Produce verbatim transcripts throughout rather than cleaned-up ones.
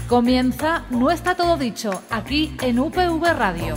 Comienza No está todo dicho, aquí en U P V Radio.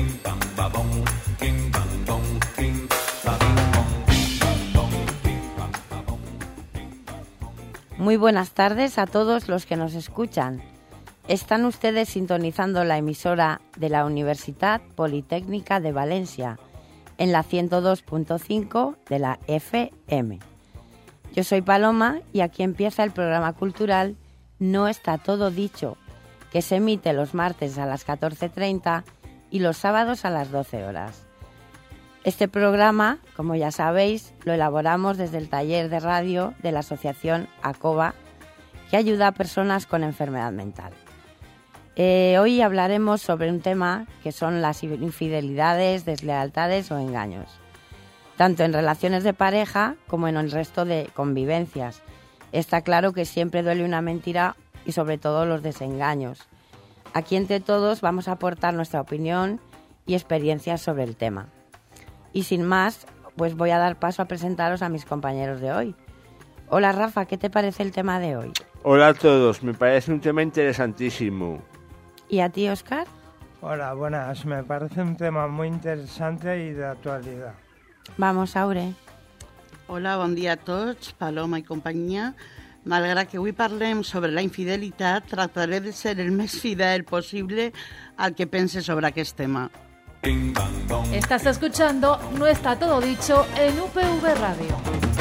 Muy buenas tardes a todos los que nos escuchan. Están ustedes sintonizando la emisora de la Universitat Politécnica de Valencia, en la ciento dos punto cinco de la F M. Yo soy Paloma y aquí empieza el programa cultural No está todo dicho, que se emite los martes a las catorce treinta y los sábados a las doce horas. Este programa, como ya sabéis, lo elaboramos desde el taller de radio de la asociación ACOBA, que ayuda a personas con enfermedad mental. Eh, hoy hablaremos sobre un tema que son las infidelidades, deslealtades o engaños, tanto en relaciones de pareja como en el resto de convivencias. Está claro que siempre duele una mentira y sobre todo los desengaños. Aquí entre todos vamos a aportar nuestra opinión y experiencias sobre el tema. Y sin más, pues voy a dar paso a presentaros a mis compañeros de hoy. Hola Rafa, ¿qué te parece el tema de hoy? Hola a todos, me parece un tema interesantísimo. ¿Y a ti, Óscar? Hola, buenas, me parece un tema muy interesante y de actualidad. Vamos, Aure. Hola, bon dia a tots, Paloma i companyia. Malgrat que avui parlem sobre la infidelitat, tractaré de ser el més fidel possible al que pense sobre aquest tema. Estás escuchando No está todo dicho en U P V Radio.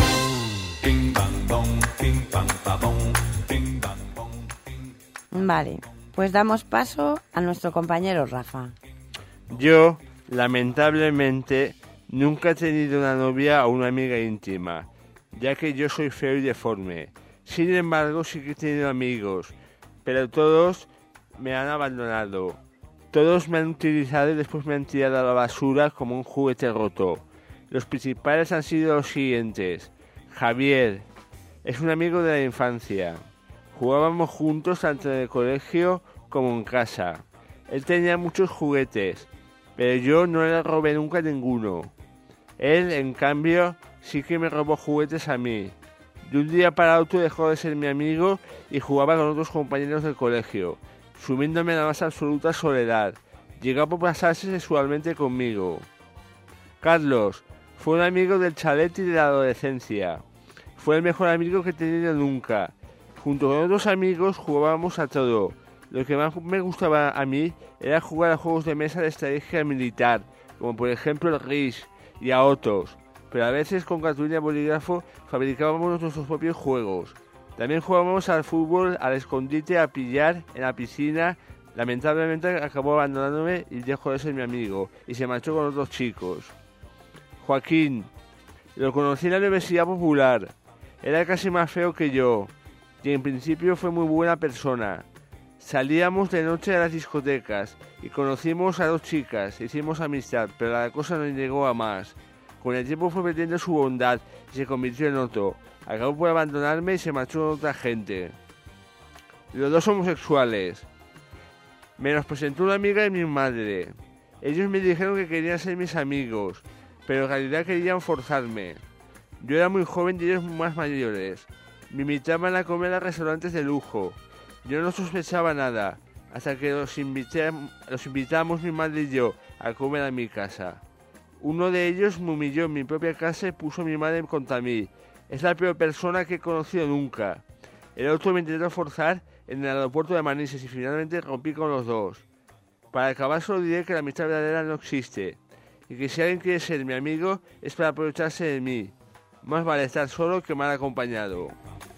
Vale, pues damos paso a nuestro compañero Rafa. Yo, lamentablemente, nunca he tenido una novia o una amiga íntima, ya que yo soy feo y deforme. Sin embargo, sí que he tenido amigos, pero todos me han abandonado. Todos me han utilizado y después me han tirado a la basura como un juguete roto. Los principales han sido los siguientes. Javier es un amigo de la infancia. Jugábamos juntos tanto en el colegio como en casa. Él tenía muchos juguetes, pero yo no le robé nunca ninguno. Él, en cambio, sí que me robó juguetes a mí. De un día para otro dejó de ser mi amigo y jugaba con otros compañeros del colegio, sumiéndome en la más absoluta soledad. Llegó a pasarse sexualmente conmigo. Carlos fue un amigo del chalet y de la adolescencia. Fue el mejor amigo que he tenido nunca. Junto con otros amigos jugábamos a todo. Lo que más me gustaba a mí era jugar a juegos de mesa de estrategia militar, como por ejemplo el Risk, y a otros, pero a veces con cartulina y bolígrafo fabricábamos nuestros propios juegos. También jugábamos al fútbol, al escondite, a pillar, en la piscina. Lamentablemente acabó abandonándome y dejó de ser mi amigo, y se marchó con otros chicos. Joaquín, lo conocí en la Universidad Popular. Era casi más feo que yo, y en principio fue muy buena persona. Salíamos de noche a las discotecas y conocimos a dos chicas, hicimos amistad, pero la cosa no llegó a más. Con el tiempo fue perdiendo su bondad y se convirtió en otro. Acabó por abandonarme y se marchó con otra gente. Los dos homosexuales. Me los presentó una amiga de mi madre. Ellos me dijeron que querían ser mis amigos, pero en realidad querían forzarme. Yo era muy joven y ellos más mayores. Me invitaban a comer a restaurantes de lujo. Yo no sospechaba nada, hasta que los, invité, los invitamos mi madre y yo a comer a mi casa. Uno de ellos me humilló en mi propia casa y puso a mi madre contra mí. Es la peor persona que he conocido nunca. El otro me intentó forzar en el aeropuerto de Manises y finalmente rompí con los dos. Para acabar solo diré que la amistad verdadera no existe, y que si alguien quiere ser mi amigo es para aprovecharse de mí. Más vale estar solo que mal acompañado.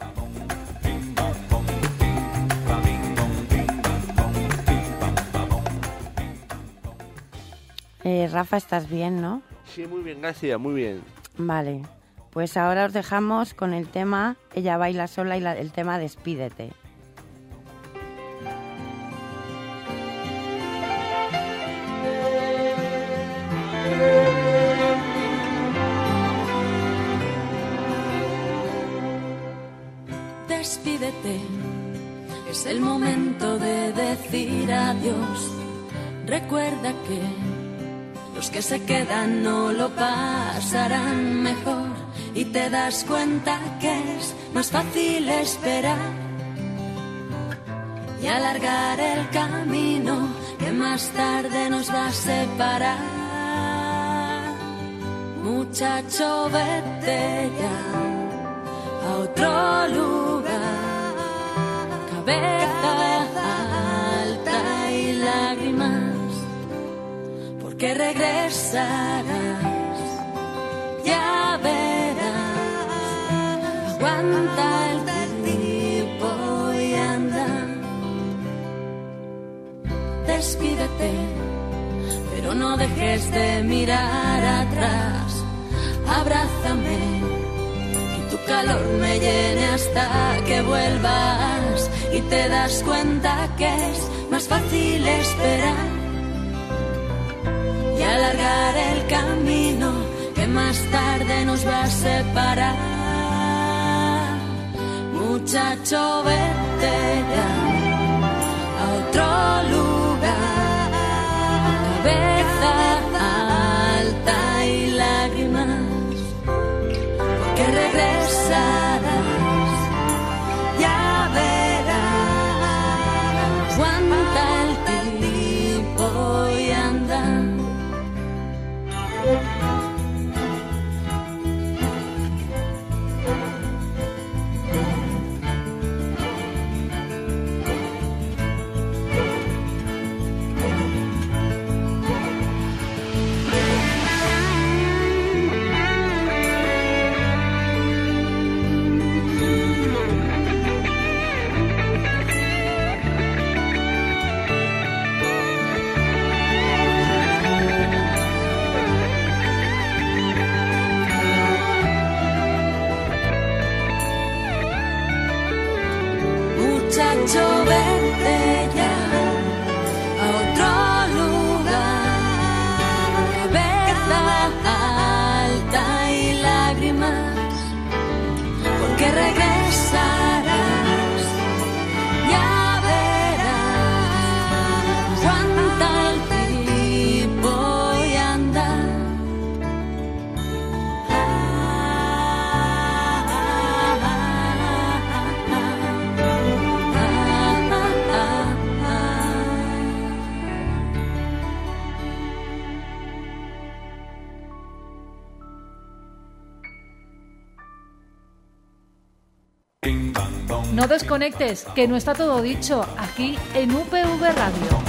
Eh, Rafa, ¿estás bien, no? Sí, muy bien, gracias, muy bien. Vale, pues ahora os dejamos con el tema Ella baila sola y la, el tema Despídete. Despídete, es el momento de decir adiós. Recuerda que los que se quedan no lo pasarán mejor y te das cuenta que es más fácil esperar y alargar el camino que más tarde nos va a separar. Muchacho, vete ya a otro lugar, cabeza alta y lágrimas, porque regresarás, ya verás, aguanta el tiempo y anda. Despídete, pero no dejes de mirar atrás. Abrázame, que tu calor me llene hasta que vuelvas y te das cuenta que es más fácil esperar y alargar el camino que más tarde nos va a separar. Muchacho, vete ya a otro lugar, cabeza alta y lágrimas, porque regresarás, ya verás, aguanta el tiempo y anda. Muchacho, vete ya a otro lugar, cabeza alta y lágrimas, porque regresarás, ya verás, aguanta el tiempo y anda. No desconectes, que no está todo dicho, aquí en U P V Radio.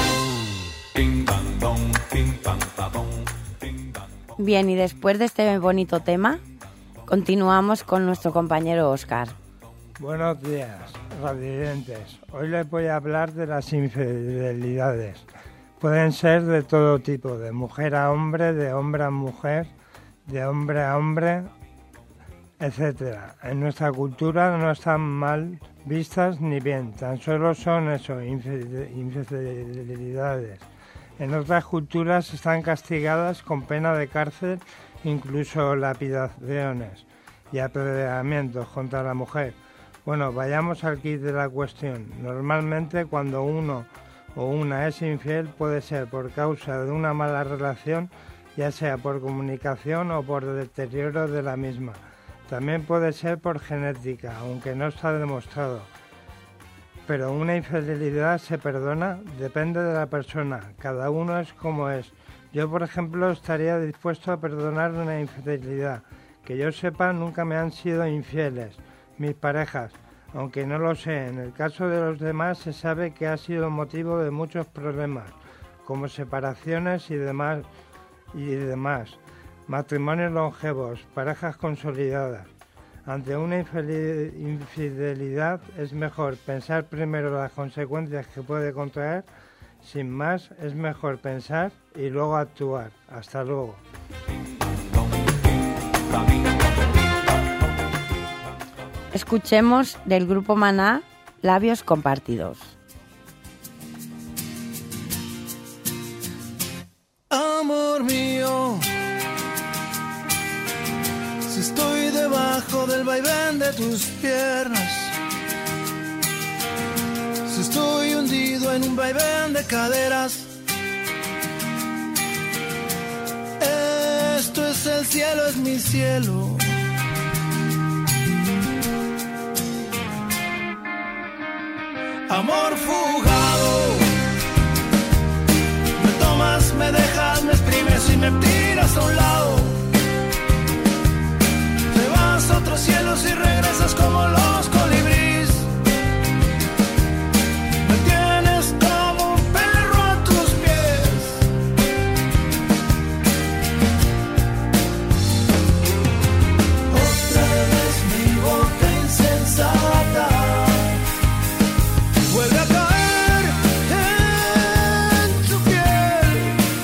Bien, y después de este bonito tema, continuamos con nuestro compañero Óscar. Buenos días, radioyentes. Hoy les voy a hablar de las infidelidades. Pueden ser de todo tipo, de mujer a hombre, de hombre a mujer, de hombre a hombre, etcétera. En nuestra cultura no están mal vistas ni bien, tan solo son eso, infidelidades. En otras culturas están castigadas con pena de cárcel, incluso lapidaciones y apedreamientos contra la mujer. Bueno, vayamos al kit de la cuestión. Normalmente cuando uno o una es infiel puede ser por causa de una mala relación, ya sea por comunicación o por deterioro de la misma. También puede ser por genética, aunque no está demostrado. Pero una infidelidad se perdona, depende de la persona, cada uno es como es. Yo, por ejemplo, estaría dispuesto a perdonar una infidelidad. Que yo sepa, nunca me han sido infieles mis parejas, aunque no lo sé. En el caso de los demás se sabe que ha sido motivo de muchos problemas, como separaciones y demás, y demás. Matrimonios longevos, parejas consolidadas. Ante una infidelidad es mejor pensar primero las consecuencias que puede contraer. Sin más, es mejor pensar y luego actuar. Hasta luego. Escuchemos del grupo Maná, Labios Compartidos. Amor mío, si estoy debajo del vaivén de tus piernas, si estoy hundido en un vaivén de caderas, esto es el cielo, es mi cielo. amor fugado. Me tomas, me dejas, me exprimes y me tiras a un lado. Te vas a otros cielos y regresas como los colibríes. Me tienes como un perro a tus pies. Otra vez mi boca insensata vuelve a caer en tu piel.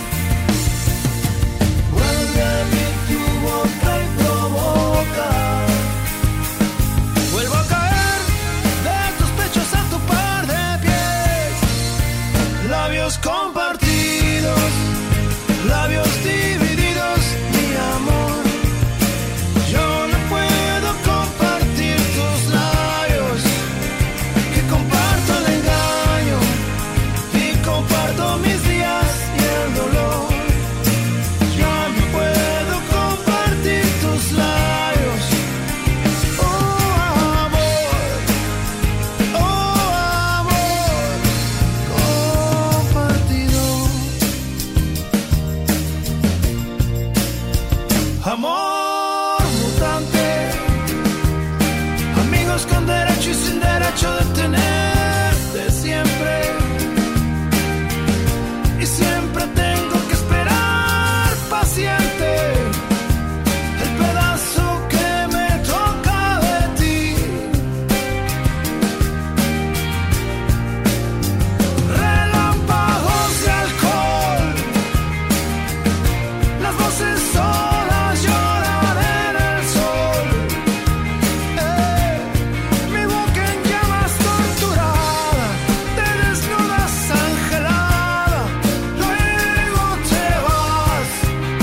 Vuelve a mí tu boca y provoca. Vuelvo a caer de tus pechos a tu par de pies. Labios compartidos, labios divididos, mi amor. Yo no puedo compartir tus labios, que comparto el engaño y comparto mis días y el dolor. Yo no puedo compartir tus labios. Oh amor, oh amor compartido. Amor mutante, amigos con derecho y sin derecho de tenerte siempre. Y siempre tengo que esperar paciente el pedazo que me toca de ti. Relámpagos de alcohol, las voces solas lloran en el sol. Eh, mi boca en llamas torturada, te desnudas angelada, luego te vas.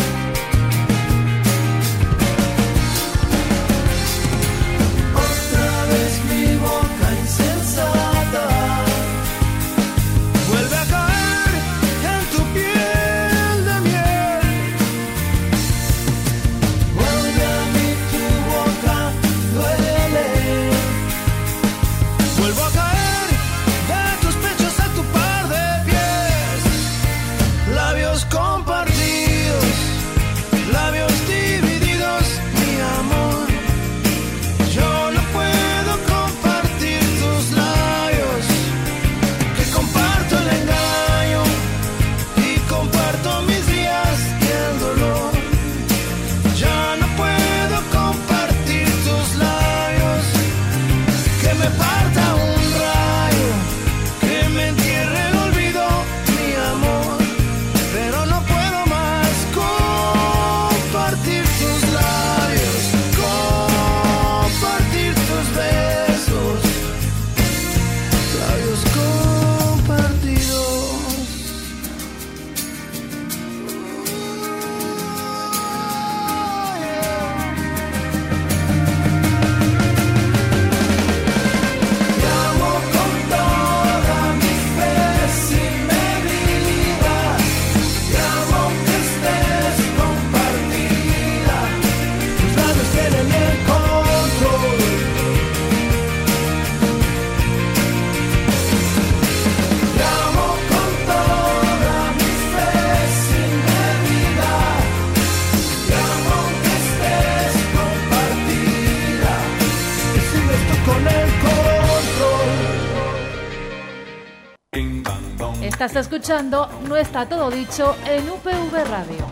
Otra vez mi boca insensata vuelve a caer en tu piel de miel. Vuelve a mí tu boca, duele. Vuelvo a caer de tus pechos a tu par de pies. Labios compartidos, labios divididos, mi amor. Yo no puedo compartir tus labios, que comparto el engaño y comparto mis días y el dolor. Ya no puedo compartir tus labios, que me parta un rayo, que me entierre el olvido, mi amor. Pero no puedo más compartir tus labios, compartir tus besos, labios compartidos. Te amo con toda mi fe sin medida. Te amo aunque estés compartida. Tus labios tienen el control. Te amo con toda mi fe sin medida. Te amo aunque estés compartida. Y sigues tú con el control. Estás escuchando No está todo dicho en U P V Radio.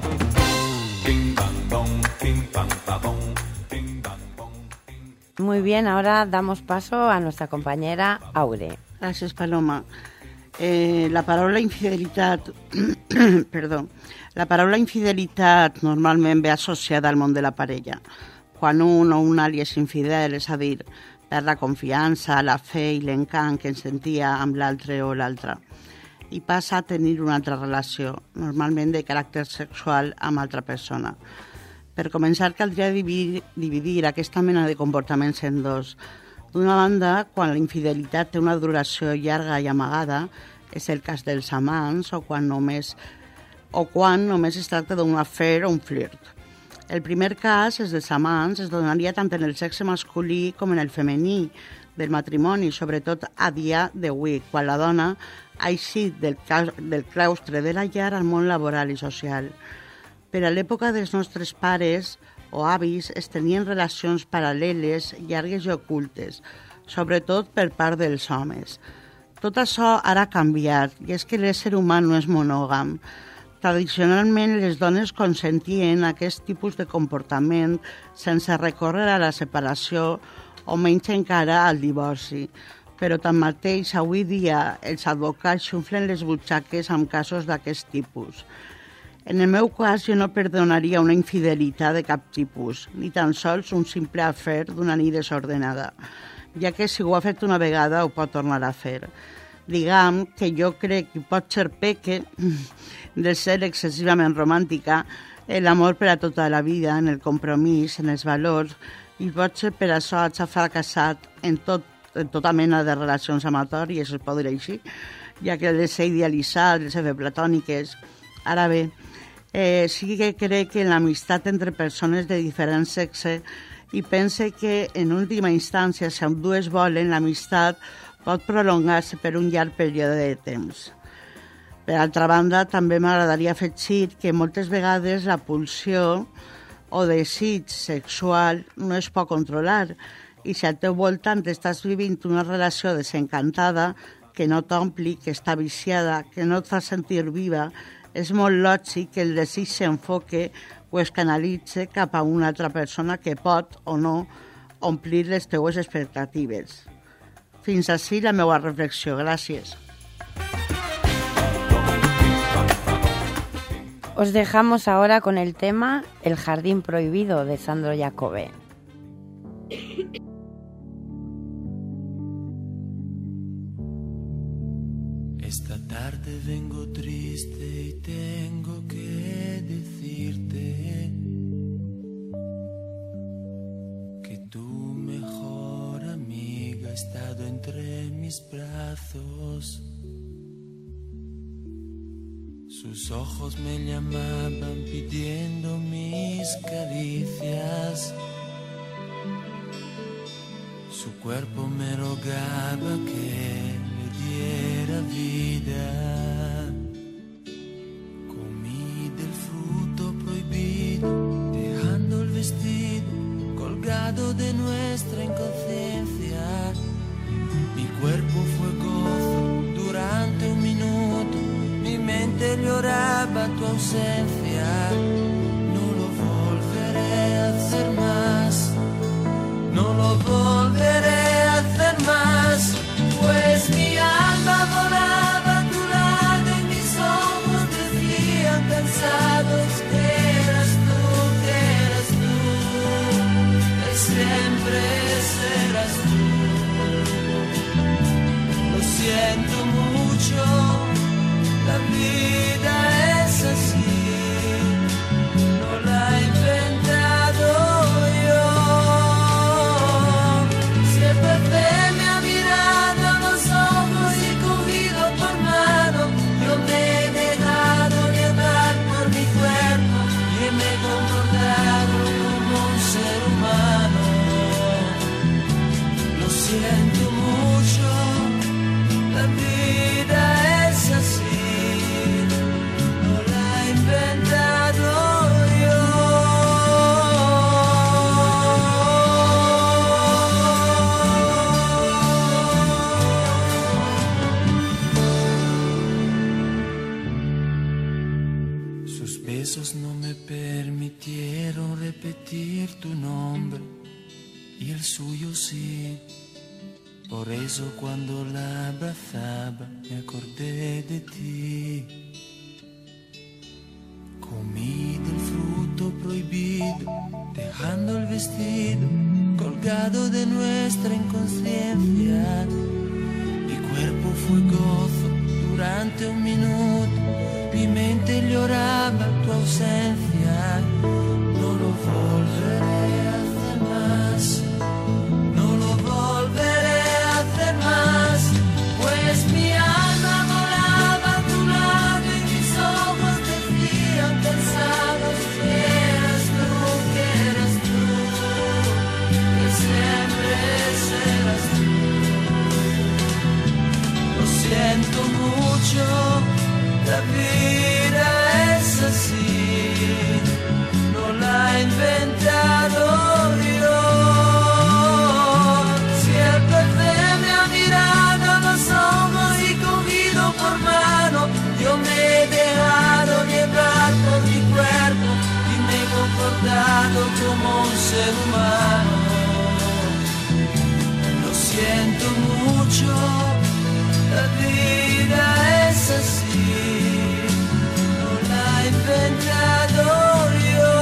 Muy bien, ahora damos paso a nuestra compañera Aure. Gràcies, Paloma. Eh, la paraula infidelitat, perdó, la paraula infidelitat normalment ve associada al món de la parella. Quan un o una li és infidel, és a dir, perd la confiança, la fe i l'encant que ens sentia amb l'altre o l'altra, i passa a tenir una altra relació, normalment de caràcter sexual amb altra persona. Per començar, caldria dividir, dividir aquesta mena de comportaments en dos. D'una banda, quan la infidelitat té una duració llarga i amagada, és el cas dels amants o quan només, o quan només es tracta d'un afer o un flirt. El primer cas, els dels amants, es donaria tant en el sexe masculí com en el femení, del matrimoni, sobretot a dia d'avui, quan la dona ha eixit del, del claustre de la llar al món laboral i social. Per a l'època dels nostres pares o avis es tenien relacions paral·leles, llargues i ocultes, sobretot per part dels homes. Tot això ara ha canviat, i és que l'ésser humà no és monògam. Tradicionalment, les dones consentien aquest tipus de comportament sense recórrer a la separació o menys encara al divorci. Però tanmateix, avui dia, els advocats xunflen les butxaques amb casos d'aquest tipus. En el meu cas, jo no perdonaria una infidelitat de cap tipus, ni tan sols un simple afer d'una nit desordenada, ja que si ho ha fet una vegada ho pot tornar a fer. Diguem que jo crec que pot ser peque de ser excessivament romàntica, l'amor per a tota la vida, en el compromís, en els valors, i pot ser per això haig fracassat en, tot, en tota mena de relacions amatòries, es pot dir així, ja que les he idealitzat, les he fet platòniques. Ara bé, eh, sí que crec que en l'amistat entre persones de diferent sexe i pense que en última instància, si ambdues volen, l'amistat pot prolongar-se per un llarg període de temps. Per altra banda, també m'agradaria afegir que moltes vegades la pulsió o desig sexual no es pot controlar i si al teu voltant estàs vivint una relació desencantada, que no t'ompli, que està viciada, que no et fa sentir viva, és molt lògic que el desig s'enfoque o es canalitze cap a una altra persona que pot o no omplir les teues expectatives. Fins així la meva reflexió. Gràcies. Os dejamos ahora con el tema El jardín prohibido de Sandro Jacobe. Esta tarde vengo triste y tengo que decirte que tu mejor amiga ha estado entre mis brazos. Sus ojos me llamaban pidiendo mis caricias. Su cuerpo me rogaba que le diera vida. Comí del fruto prohibido, dejando el vestido colgado de nuestra inconsciencia. Mi cuerpo fue gozo durante un minuto. Mi mente lloraba tu ausencia. No lo volveré a hacer más. No lo volveré a hacer más. Pues mi alma volaba a tu lado y mis ojos decían cansados que eras tú, que eras tú, que siempre serás tú. Lo siento mucho. La vida es así, no la he inventado yo. Siempre me ha mirado a los ojos y cogido por mano. Yo me he dejado llevar por mi cuerpo y me he comportado como un ser humano. Lo siento mucho, la vida es así. No me permitieron repetir tu nombre y el suyo sí. Por eso cuando la abrazaba me acordé de ti. Comí del fruto prohibido, dejando el vestido colgado de nuestra inconsciencia. Mi cuerpo fue gozo durante un minuto. Mi mente lloraba tu ausencia. No lo volveré a hacer más. No lo volveré a hacer más. Pues mi alma volaba a tu lado y mis ojos decían cansados que eras tú, que eras tú, que siempre serás tú. siento mucho, la vida es así, no la he inventado yo. Siempre me ha mirado a los ojos y cogido por mano, yo me he dejado llevar por mi cuerpo y me he comportado como un ser humano. Lo siento mucho, la vida es así, no la he inventado yo.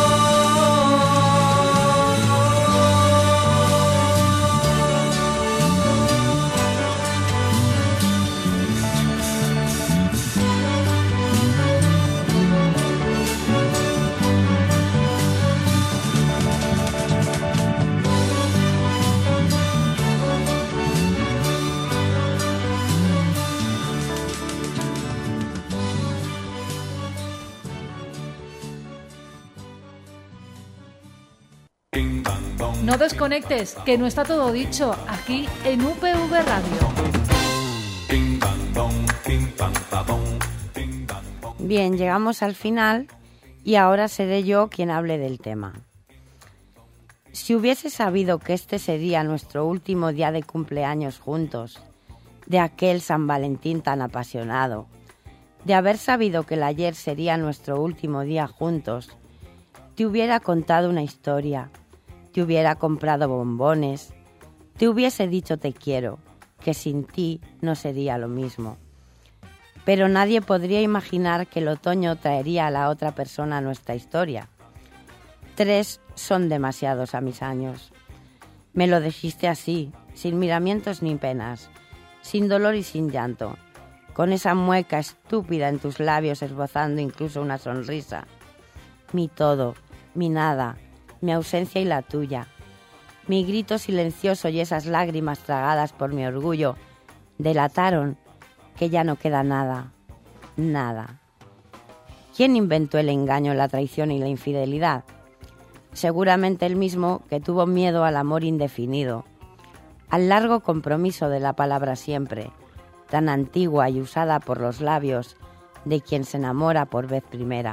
No desconectes, que no está todo dicho, aquí en U P V Radio. Bien, llegamos al final y ahora seré yo quien hable del tema. Si hubiese sabido que este sería nuestro último día de cumpleaños juntos, de aquel San Valentín tan apasionado, de haber sabido que el ayer sería nuestro último día juntos, te hubiera contado una historia, te hubiera comprado bombones, te hubiese dicho te quiero, que sin ti no sería lo mismo. Pero nadie podría imaginar que el otoño traería a la otra persona a nuestra historia. Tres son demasiados a mis años. Me lo dijiste así, sin miramientos ni penas, sin dolor y sin llanto, con esa mueca estúpida en tus labios esbozando incluso una sonrisa. Mi todo, mi nada, mi ausencia y la tuya, mi grito silencioso y esas lágrimas tragadas por mi orgullo delataron que ya no queda nada, nada. ¿Quién inventó el engaño, la traición y la infidelidad? Seguramente el mismo que tuvo miedo al amor indefinido, al largo compromiso de la palabra siempre, tan antigua y usada por los labios de quien se enamora por vez primera.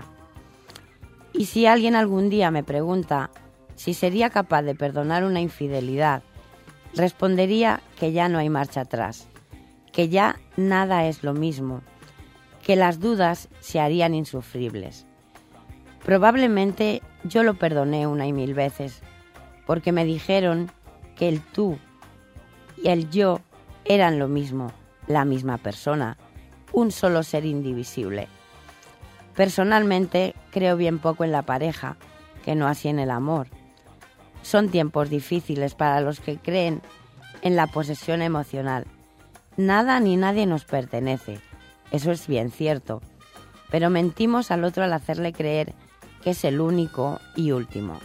Y si alguien algún día me pregunta si sería capaz de perdonar una infidelidad, respondería que ya no hay marcha atrás, que ya nada es lo mismo, que las dudas se harían insufribles. Probablemente yo lo perdoné una y mil veces, porque me dijeron que el tú y el yo eran lo mismo, la misma persona, un solo ser indivisible. Personalmente creo bien poco en la pareja, que no así en el amor. Son tiempos difíciles para los que creen en la posesión emocional. Nada ni nadie nos pertenece, eso es bien cierto, pero mentimos al otro al hacerle creer que es el único y último.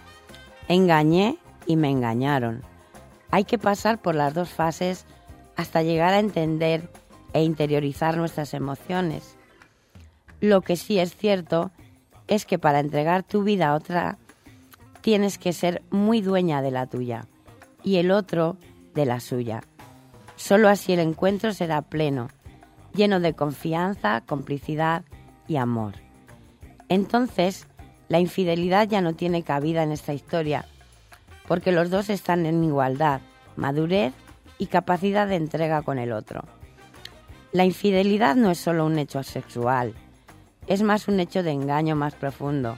Engañé y me engañaron. Hay que pasar por las dos fases hasta llegar a entender e interiorizar nuestras emociones. Lo que sí es cierto es que para entregar tu vida a otra tienes que ser muy dueña de la tuya y el otro de la suya. Solo así el encuentro será pleno, lleno de confianza, complicidad y amor. Entonces, la infidelidad ya no tiene cabida en esta historia, porque los dos están en igualdad, madurez y capacidad de entrega con el otro. La infidelidad no es solo un hecho sexual, es más un hecho de engaño más profundo.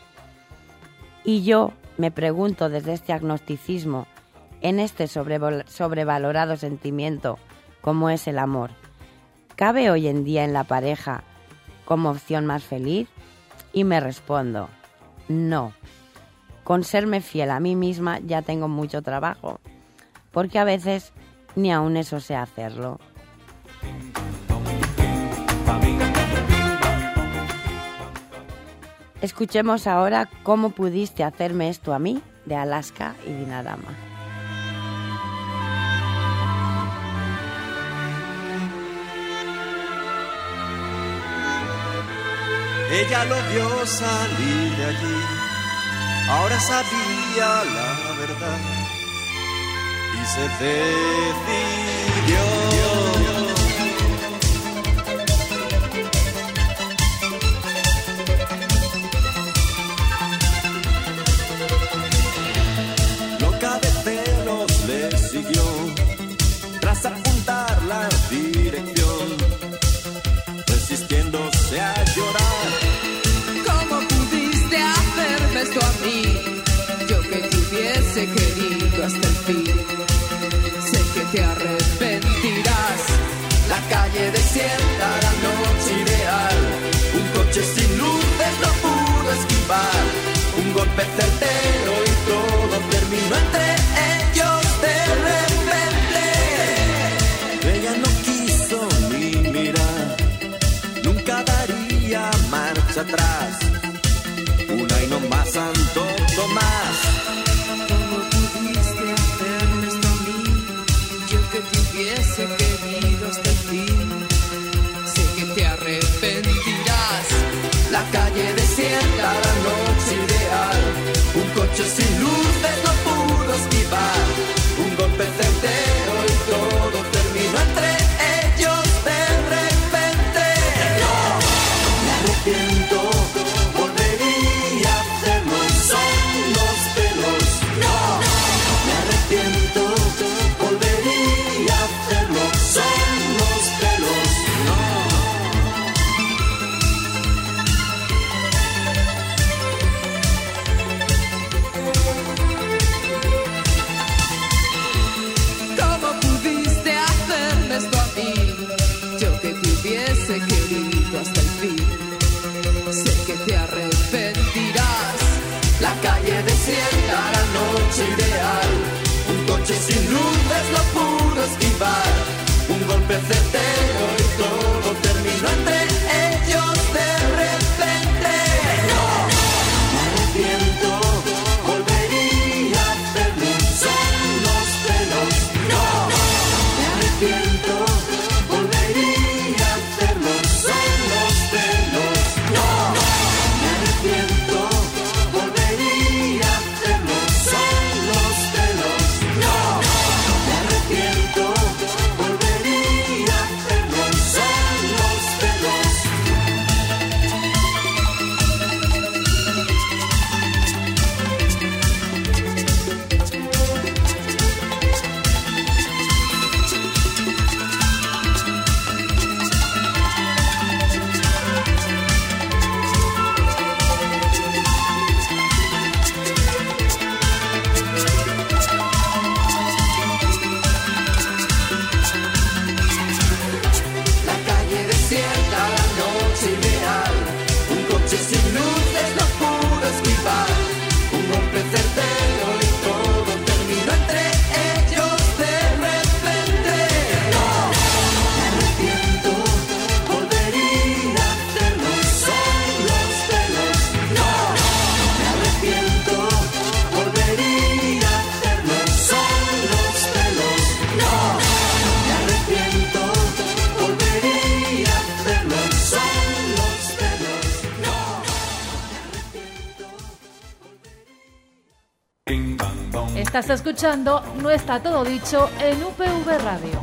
Y yo me pregunto desde este agnosticismo, en este sobrevalorado sentimiento como es el amor, ¿cabe hoy en día en la pareja como opción más feliz? Y me respondo, no. Con serme fiel a mí misma ya tengo mucho trabajo, porque a veces ni aún eso sé hacerlo. Escuchemos ahora Cómo pudiste hacerme esto a mí, de Alaska y Dinarama. Ella lo vio salir de allí, ahora sabía la verdad y se decidió. dirección, resistiéndose a llorar. ¿Cómo pudiste hacerme esto a mí? Yo que te hubiese querido hasta el fin. Sé que te arrepentirás. La calle desierta, la noche ideal. Un coche sin luces no pudo esquivar. Un golpe certero y todo terminó entre ellos de repente. Ella no quiso ni mirar, nunca daría marcha atrás. Una y no más, Santo Tomás. ¿Cómo pudiste hacerme esto a mí? Yo que te hubiese querido hasta el fin. Sé que te arrepentirás. La calle desierta, la noche ideal. Un coche sin luces no pudo esquivar. Un golpe certero y todo terminó entre ellos de repente. No, me arrepiento, volvería a hacerlo, son los pelos. No, me arrepiento, volvería a hacerlo, son los pelos. No. ¿Cómo pudiste hacerme esto a mí? Yo que te hubiese querido hasta el fin. Sé que te arrepentirás. La calle desierta, la noche ideal. Un coche sin luces no pudo esquivar. Un golpe certero y todo terminó entre ellos de repente. No, me arrepiento, volvería a hacerlo, son los pelos. No, me arrepiento, volvería a hacerlo, son los pelos. No, me arrepiento, volvería a hacerlo, son los pelos. No, me arrepiento, volvería a hacerlo, son los pelos. La calle desierta, la noche ideal. Un coche sin luces no pudo esquivar. Un golpe certero y todo terminó entre ellos de repente. No, me arrepiento, volvería a hacerlo, son los pelos. No, me arrepiento, volvería a hacerlo, son los pelos. No, me arrepiento, volvería a hacerlo, son los pelos. No, Estás escuchando No está todo dicho en U P V Radio.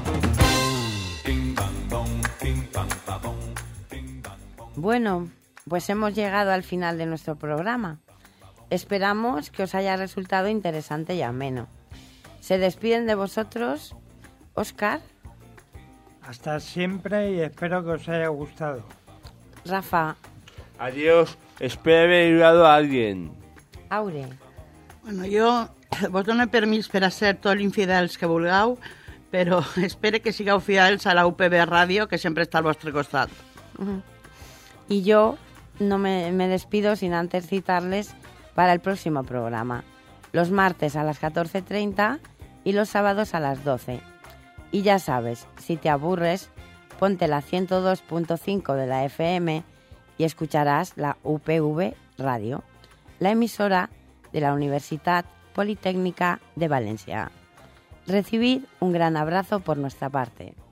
Bueno, pues hemos llegado al final de nuestro programa. Esperamos que os haya resultado interesante y ameno. Se despiden de vosotros, Óscar, Hasta siempre y espero que os haya gustado. Rafa, Adiós, espero haber ayudado a alguien. Aure. Bueno, jo vos dono permís per a ser tot l'infidels que vulgueu, però espero que sigueu fidels a la U P V Ràdio, que sempre està al vostre costat. Y yo no me, me despido sin antes citarles para el próximo programa. Los martes a las catorce treinta y los sábados a las doce. Y ya sabes, si te aburres, ponte la ciento dos punto cinco de la F M y escucharás la U P V Radio, la emisora de la Universitat Politécnica de Valencia. Recibid un gran abrazo por nuestra parte.